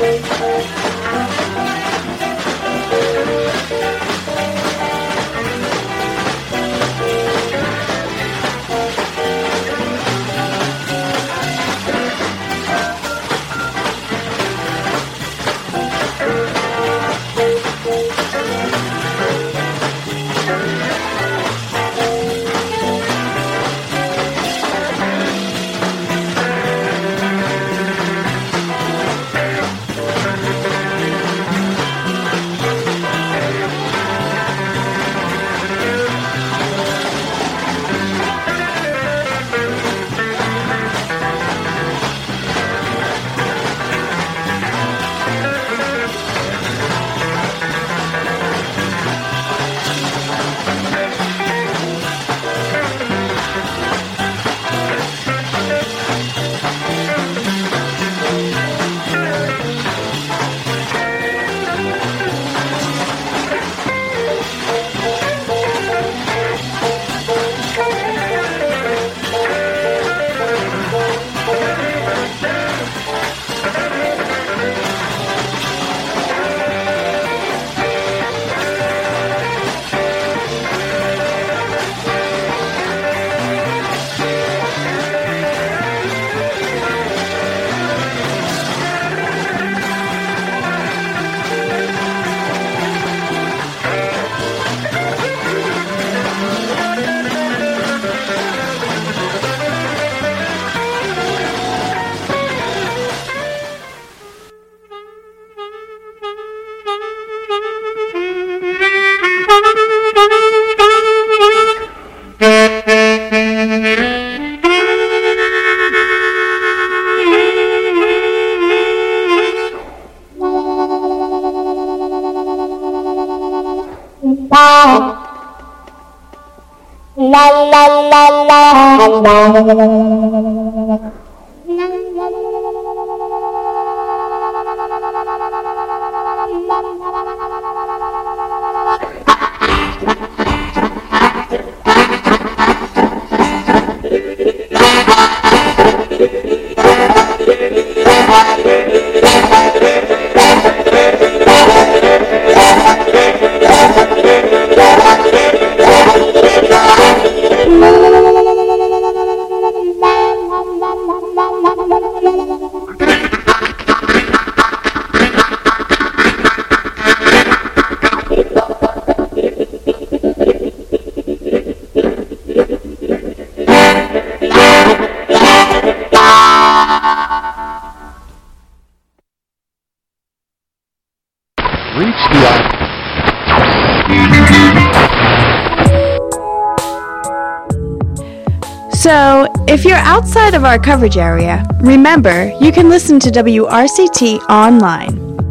So, if you're outside of our coverage area, remember you can listen to WRCT online.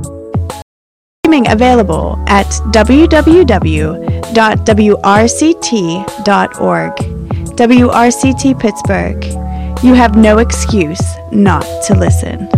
Streaming available at www.wrct.org. WRCT Pittsburgh. You have no excuse not to listen.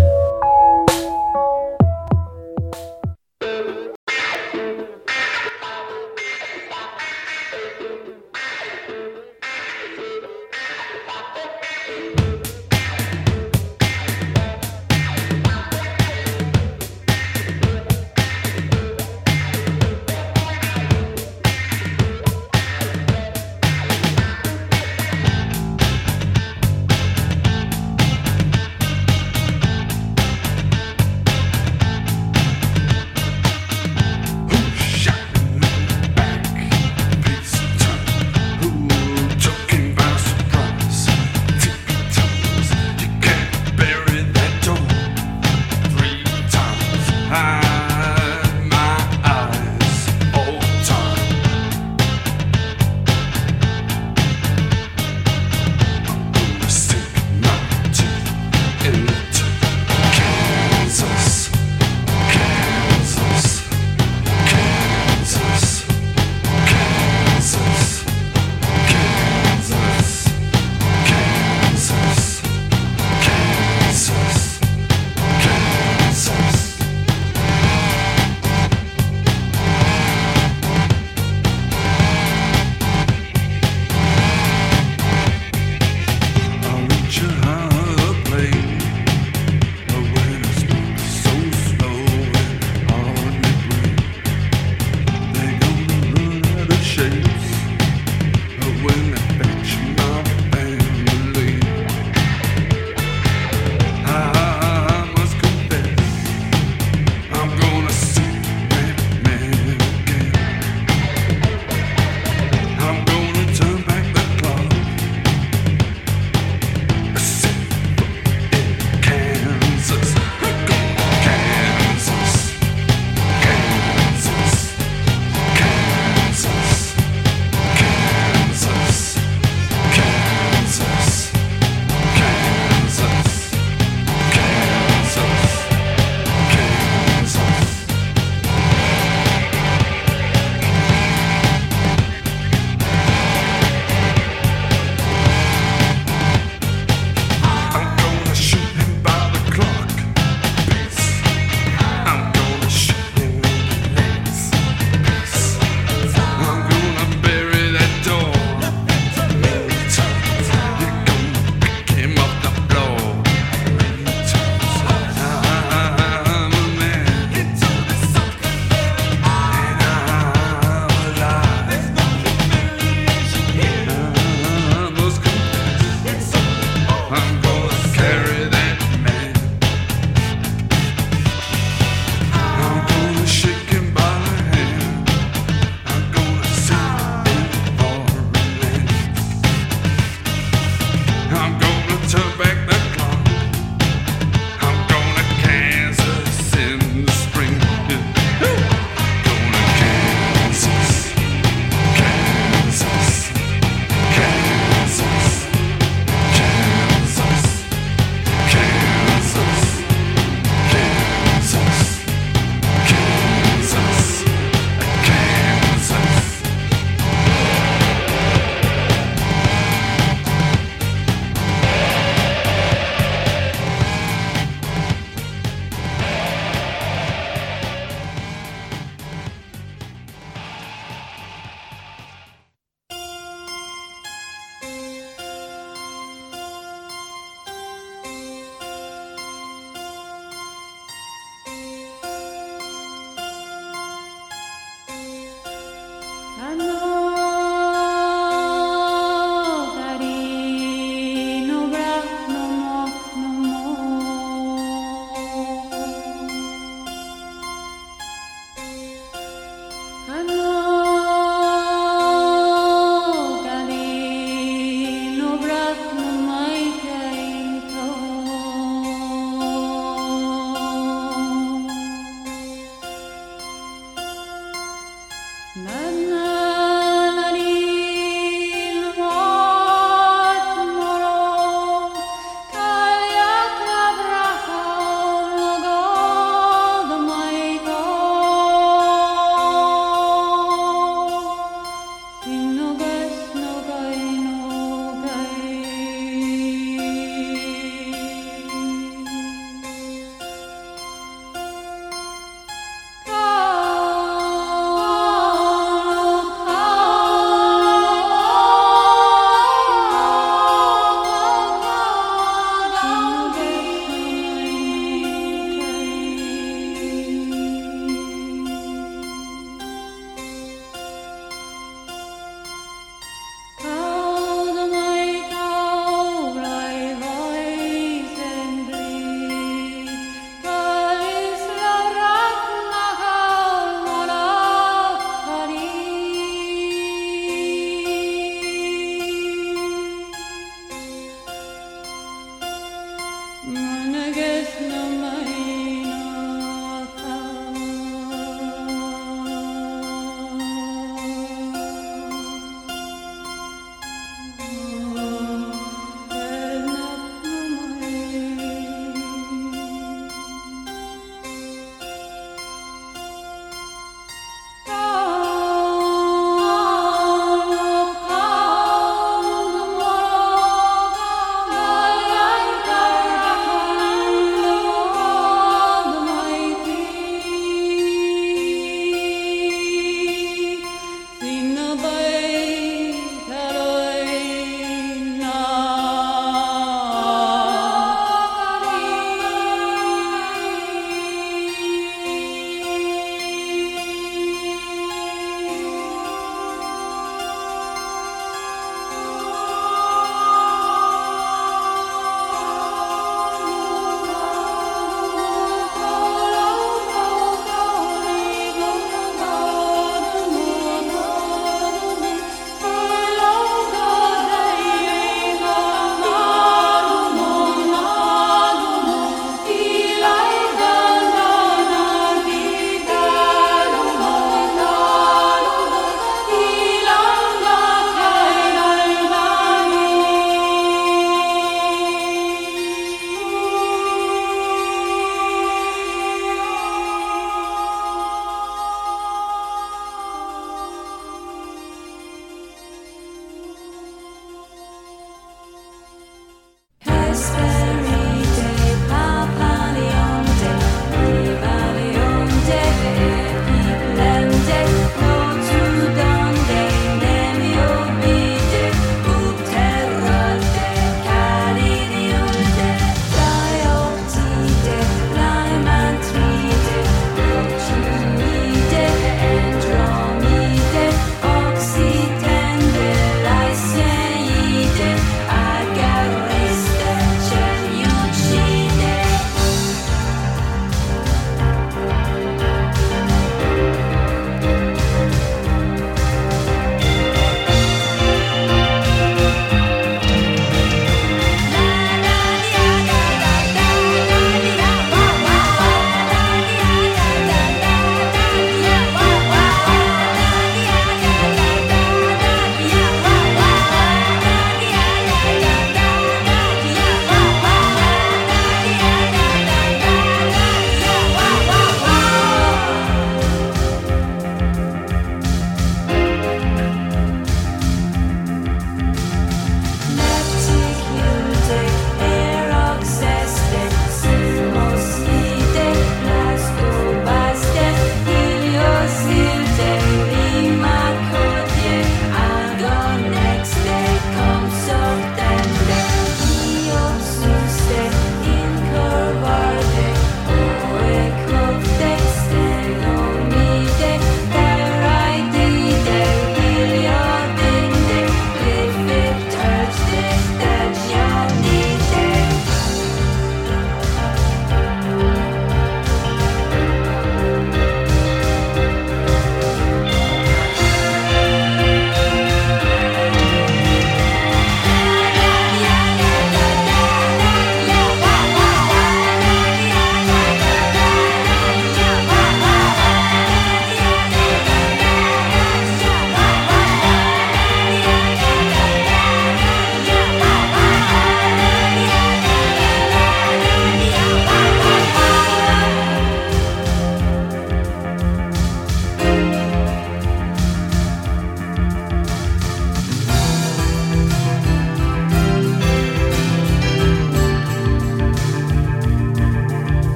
Oh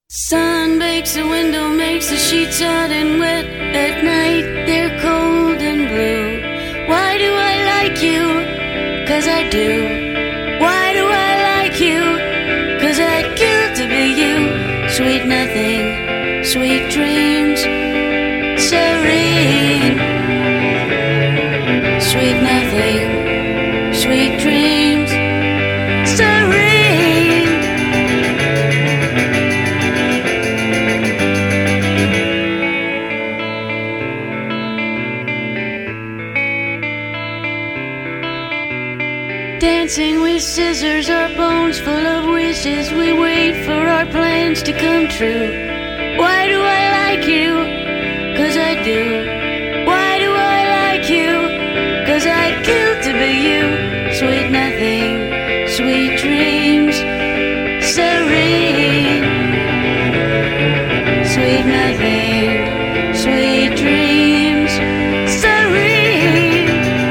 Sun bakes the window, makes the sheets hot and wet. At night they're cold and blue. Why do I like you? 'Cause I do. Why do I like you? 'Cause I'd kill to be you. Sweet nothing, sweet dreams, serene. Sweet nothing, sweet dreams, serene. Dancing with scissors, our bones full of wishes. We wait for our plans to come true. Why do I like you? 'Cause I do. Why do I like you? 'Cause I'd kill to be you. Sweet nothing, sweet dreams, serene. Sweet nothing, sweet dreams, serene.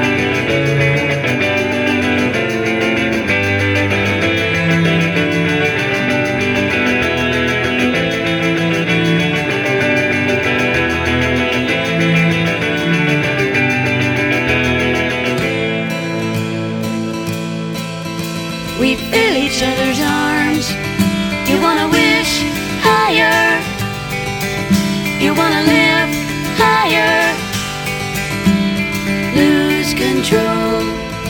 We fill each other's arms. You wanna wish higher. You wanna live higher. Lose control.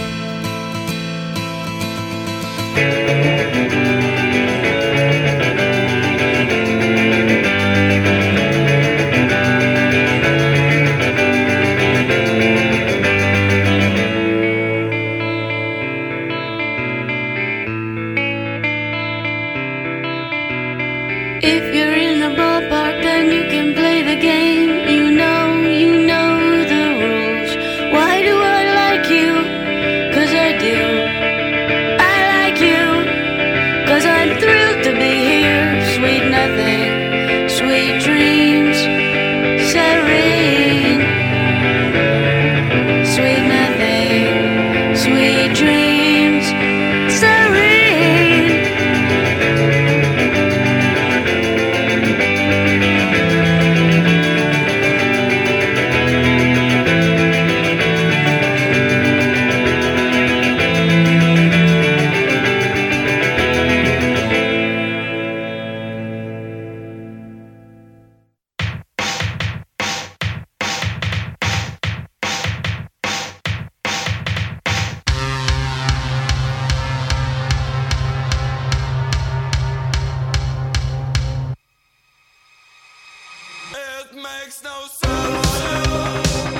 If you're in the ballpark, then you can play the game. You know the rules. Why do I like you? 'Cause I do. I like you. 'Cause I'm thrilled to be here. Sweet nothing, sweet dreams, serene. Sweet nothing, sweet dreams, serene. It makes no sense.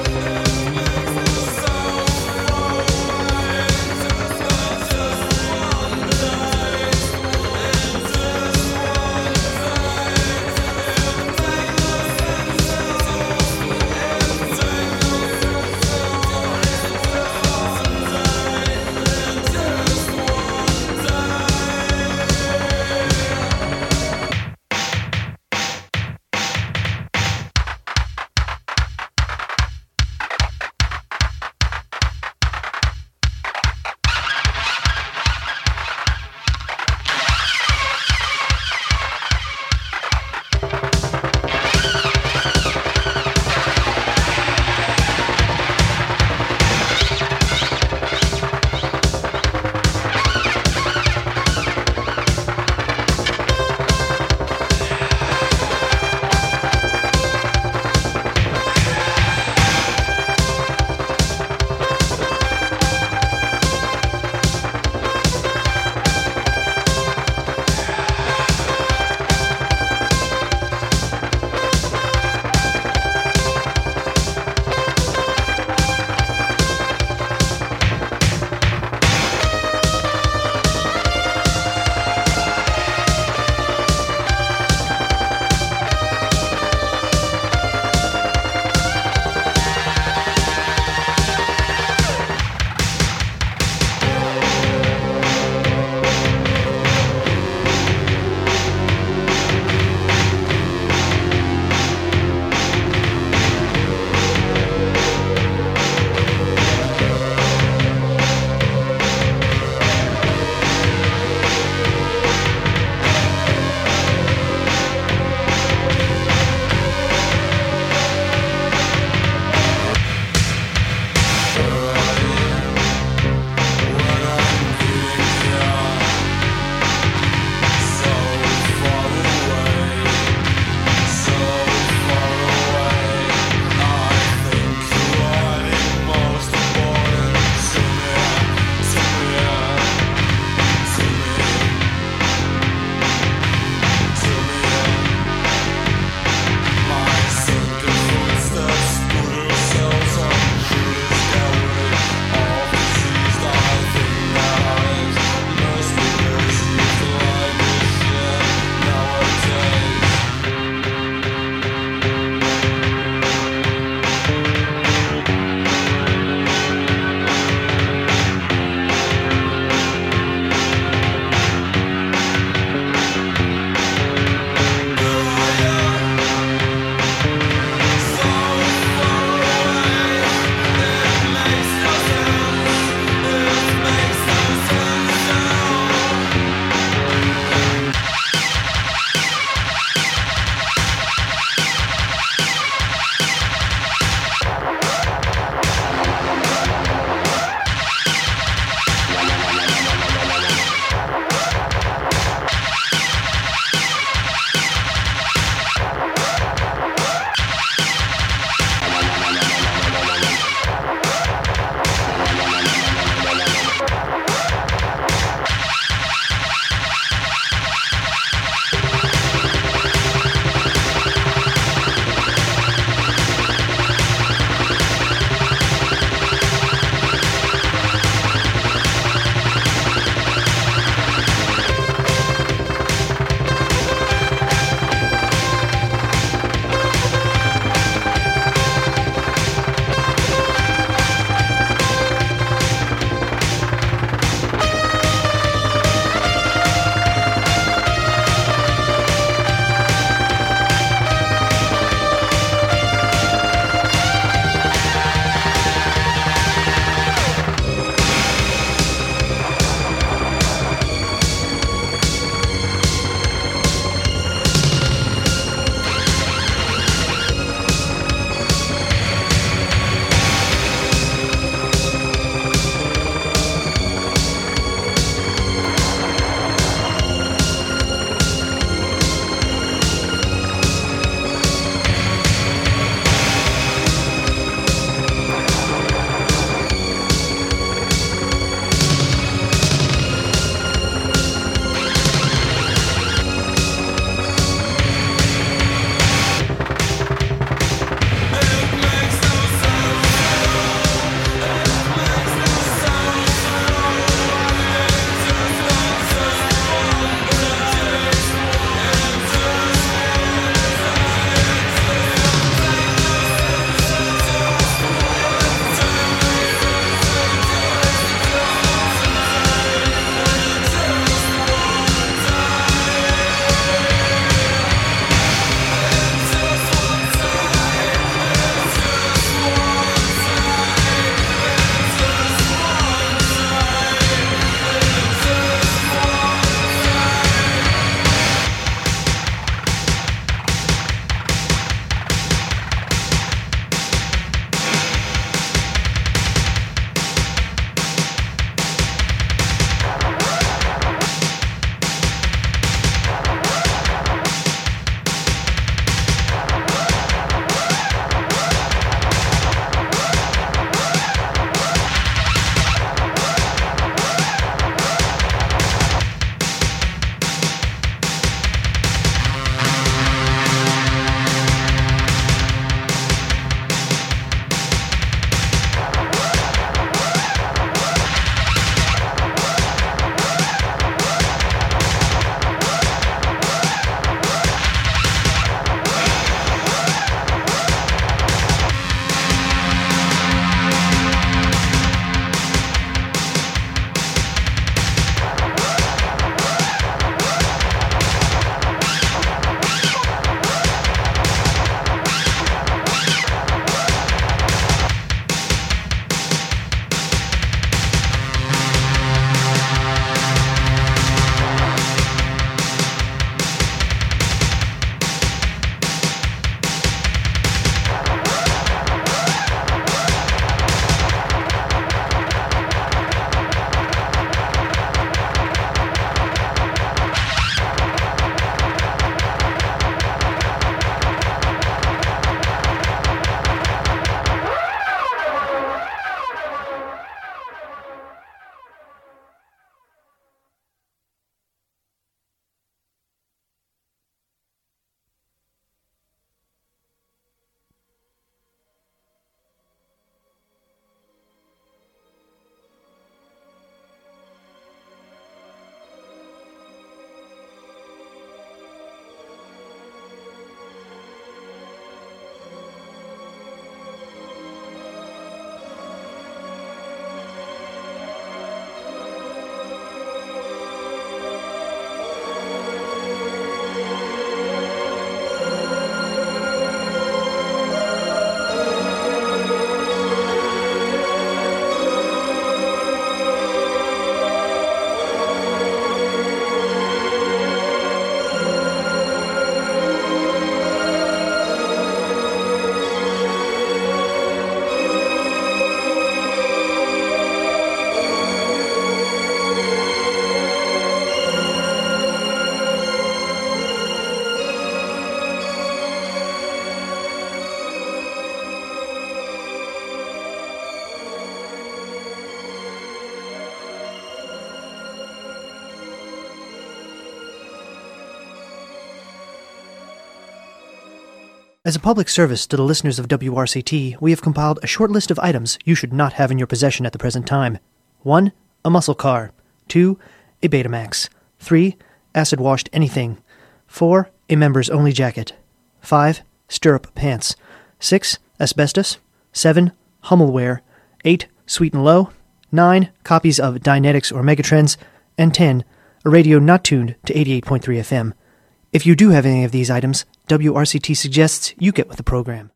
As a public service to the listeners of WRCT, we have compiled a short list of items you should not have in your possession at the present time. 1. A muscle car. 2. A Betamax. 3. Acid-washed anything. 4. A members-only jacket. 5. Stirrup pants. 6. Asbestos. 7. Hummelware. 8. Sweet and Low. 9. Copies of Dynetics or Megatrends. And 10. A radio not tuned to 88.3 FM. If you do have any of these items, WRCT suggests you get with the program.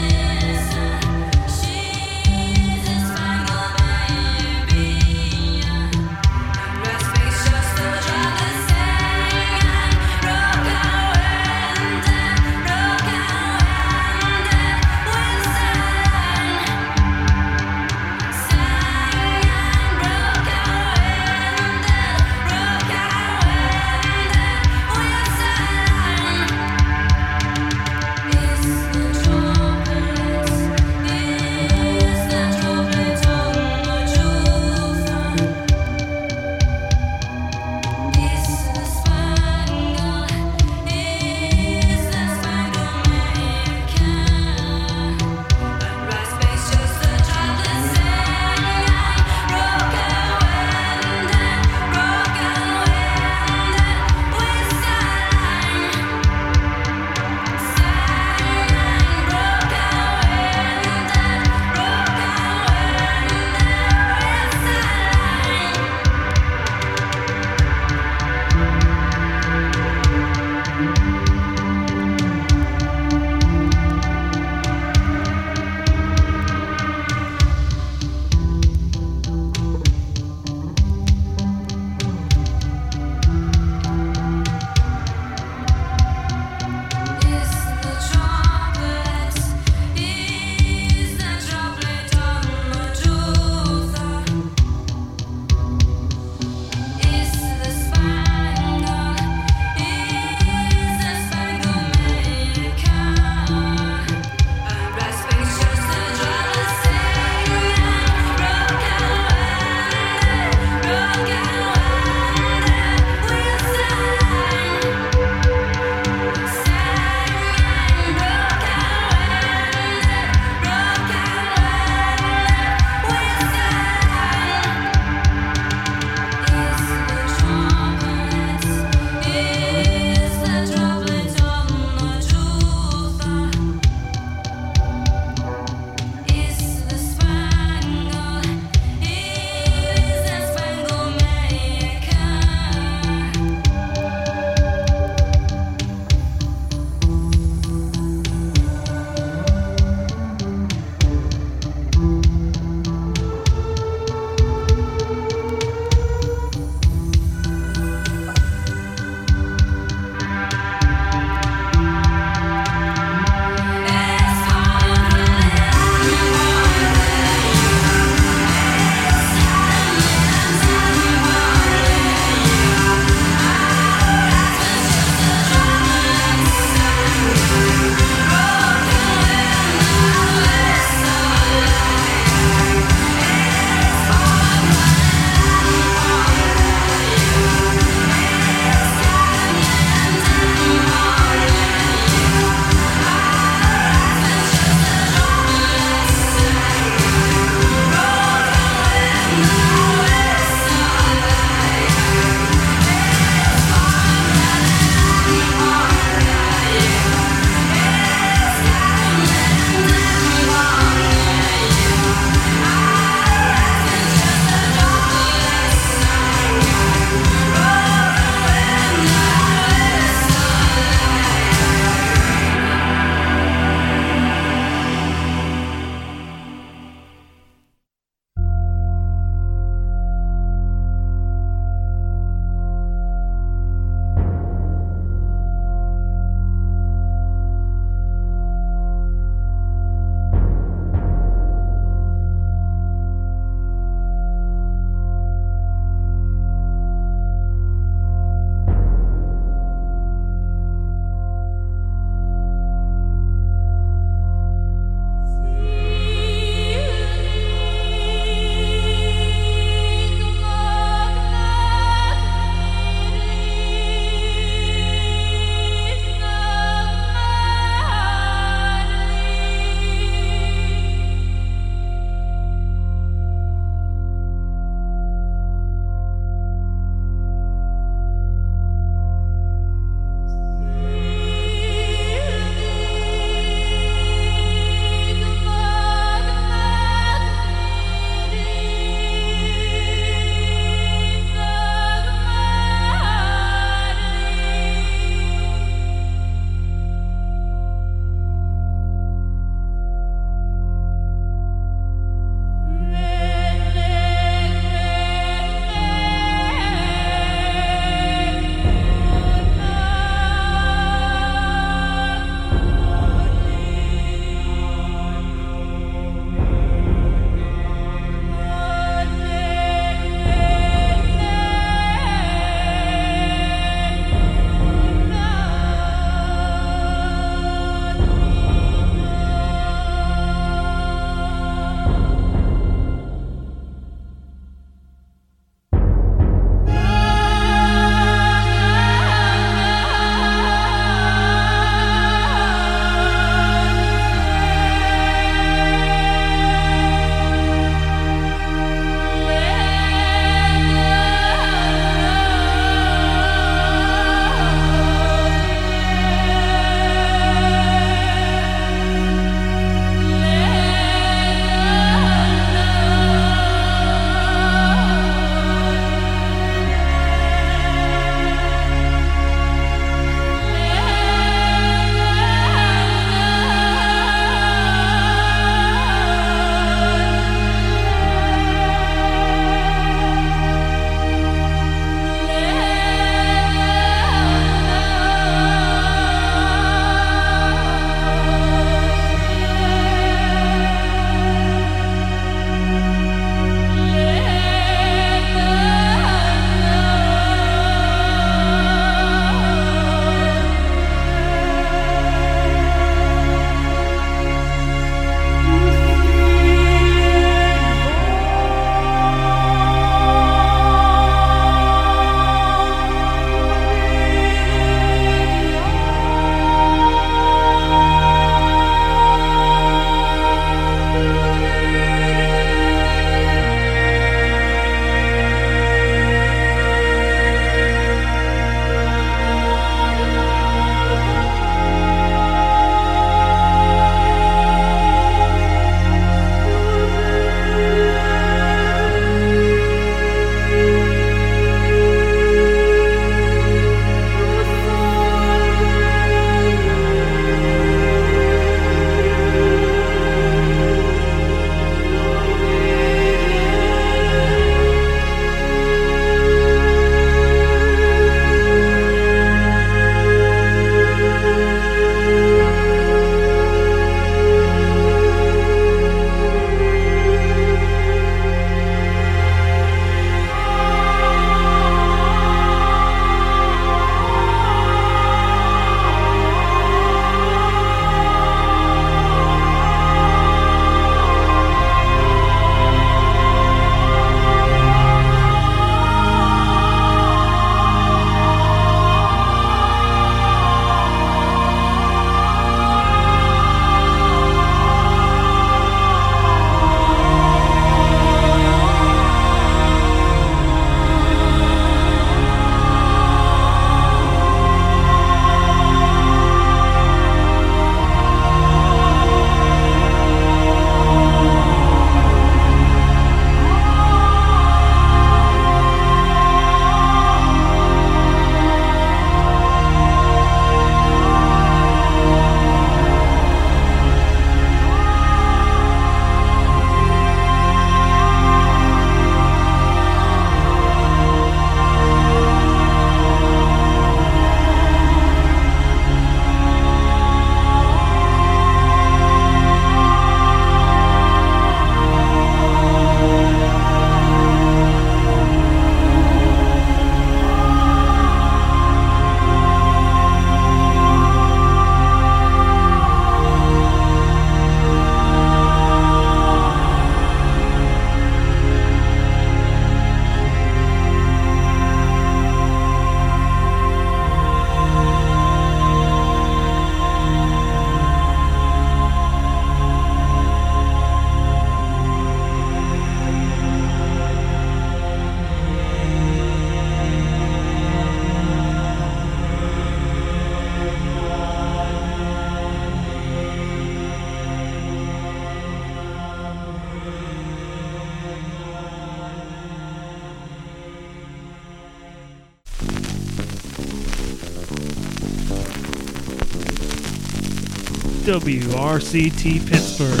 WRCT Pittsburgh.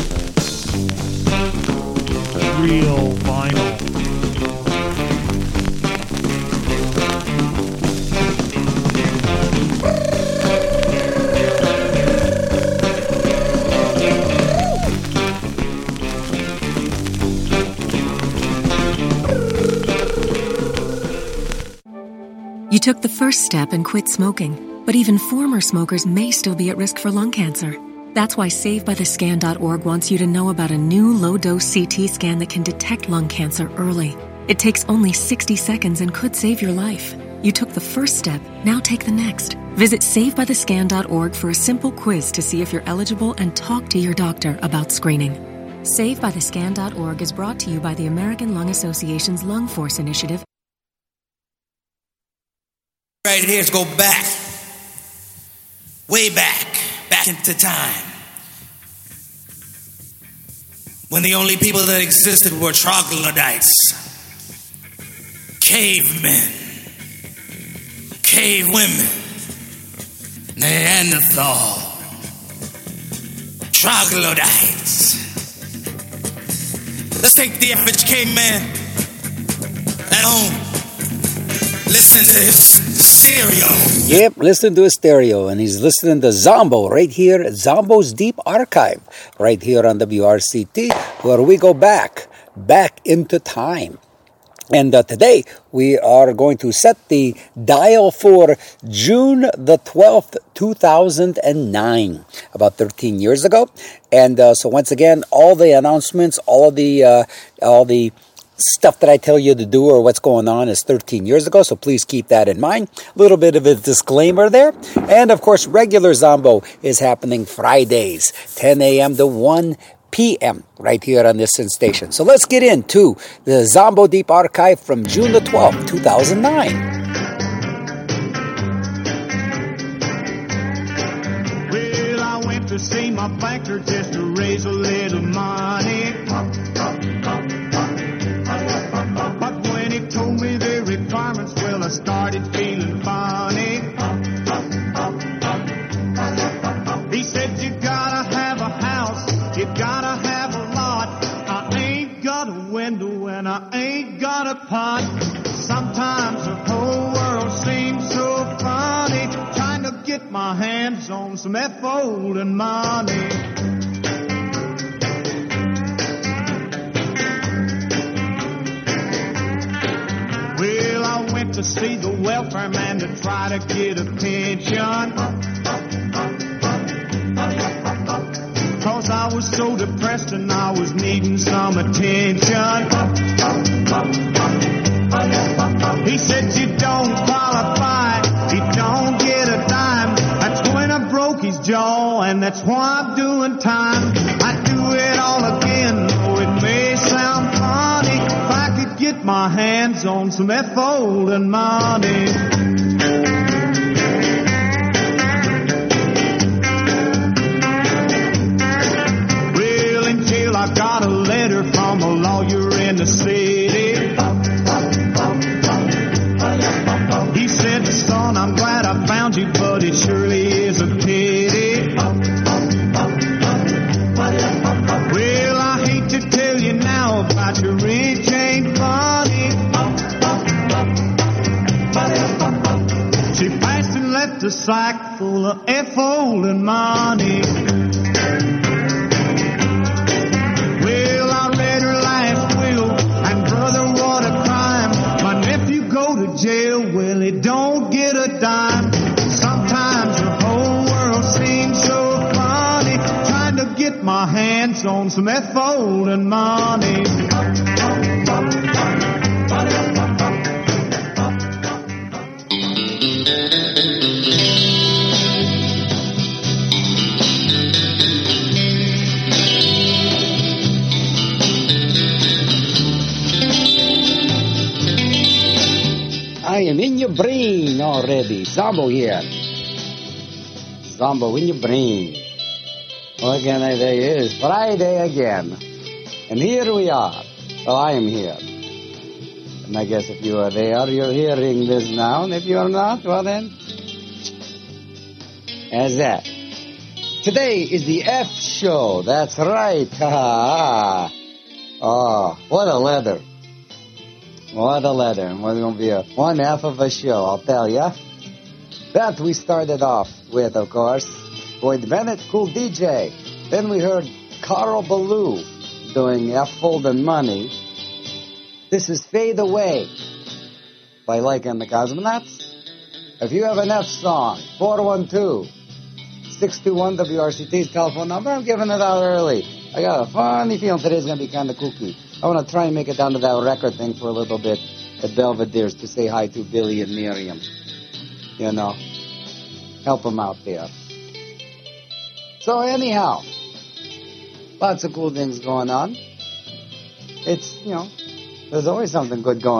Real vinyl. You took the first step and quit smoking, but even former smokers may still be at risk for lung cancer. That's why SaveByTheScan.org wants you to know about a new low-dose CT scan that can detect lung cancer early. It takes only 60 seconds and could save your life. You took the first step, now take the next. Visit SaveByTheScan.org for a simple quiz to see if you're eligible and talk to your doctor about screening. SaveByTheScan.org is brought to you by the American Lung Association's Lung Force Initiative. Right here to go back, way back into time, when the only people that existed were troglodytes, cavemen, cave women, Neanderthal, troglodytes. Let's take the average caveman at home. Listen to his stereo. Yep, listen to his stereo. And he's listening to Zombo right here at Zombo's Deep Archive, right here on WRCT, where we go back into time. And today we are going to set the dial for June the 12th, 2009, about 13 years ago. And so once again, all the announcements, all the stuff that I tell you to do or what's going on is 13 years ago, so please keep that in mind. A little bit of a disclaimer there. And, of course, regular Zombo is happening Fridays, 10 a.m. to 1 p.m. right here on this station. So let's get into the Zombo Deep Archive from June the 12th, 2009. Well, I went to see my banker just to raise a little money. But when he told me the requirements, well, I started feeling funny. He said, you gotta have a house, you gotta have a lot. I ain't got a window and I ain't got a pot. Sometimes the whole world seems so funny, trying to get my hands on some F-folding money. Well, I went to see the welfare man to try to get a pension, 'cause I was so depressed and I was needing some attention. He said, you don't qualify, you don't get a dime. That's when I broke his jaw and that's why I'm doing time. I'd do it all again, though it may sound funny, if I could get my hands on some F-folding money. Well, until I got a letter from a lawyer in the city. He said, son, I'm glad I found you, but it surely is a pity. Well, I hate to tell you now about your rich ain't funny. She passed and left a sack full of F-folding money. Well, I read her last will, and brother, what a crime. My nephew go to jail, well, he don't get a dime. Sometimes the whole world seems so funny, trying to get my hands on some F-folding money. I am in your brain already. Zombo here. Zombo in your brain. What can I say? It is Friday again. And here we are. Well, I am here. And I guess if you are there, you're hearing this now. And if you're not, well then, as that. Today is the F show. That's right. Oh, what a leather. What a leather. What's going to be one half of a show, I'll tell ya. That we started off with, of course, Boyd Bennett, Cool DJ. Then we heard Carl Ballou doing F Foldin' Money. This is Fade Away by Like and the Cosmonauts. If you have an F song, 412-621-WRCT's telephone number. I'm giving it out early. I got a funny feeling today's going to be kind of kooky. I want to try and make it down to that record thing for a little bit at Belvedere's to say hi to Billy and Miriam. You know, help them out there. So anyhow, lots of cool things going on. It's, you know, there's always something good going on.